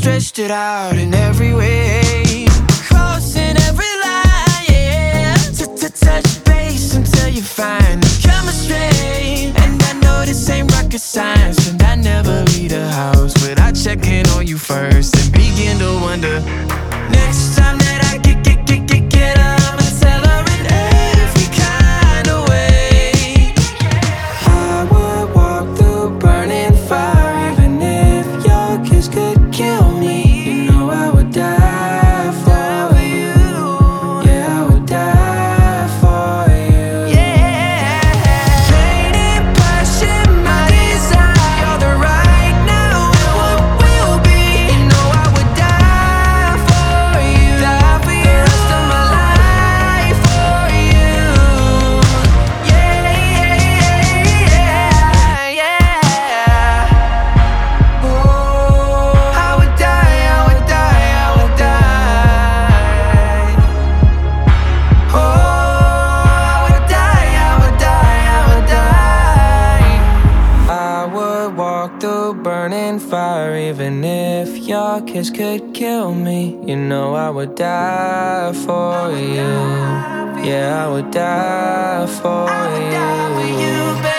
stretched it out in every way, crossing every line, yeah. Touch base until you find the chemistry. And I know this ain't rocket science, and I never leave the house without checking on you first and begin to wonder. Next time that I get her, I'ma tell her in every kind of way. I would walk through burning fire, even if your kiss could kill me. You know I would die for you. Yeah, I would die for you. Yeah. Painted passion, my desire. You're the right now, and what will be. You know I would die for you. Die for you. The rest of my life for you. Yeah, yeah, yeah. Oh, I would die, I would die, I would die. Oh, I would die, I would die, I would die. I would walk through burning fire, even if your kiss could kill me. You know I would die for you. Yeah, I would die for you.